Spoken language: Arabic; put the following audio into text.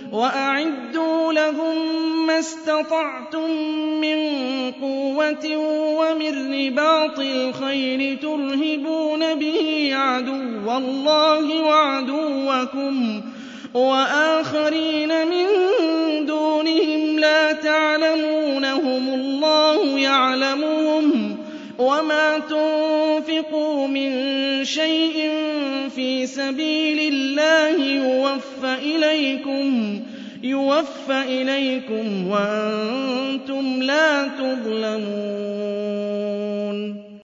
وَأَعِدُّوا لَهُم مَّا اسْتَطَعْتُم مِّن قُوَّةٍ وَمِن رِّبَاطِ الْخَيْلِ تُرْهِبُونَ بِهِ عَدُوَّ اللَّهِ وَعَدُوَّكُمْ وَآخَرِينَ مِن دُونِهِمْ لَا تَعْلَمُونَهُمُ اللَّهُ يَعْلَمُهُمْ ۚ وَمَا تُنفِقُوا مِن شَيْءٍ فِي سَبِيلِ اللَّهِ يُوَفَّ إِلَيْكُمْ وَأَنتُمْ لَا تُظْلَمُونَ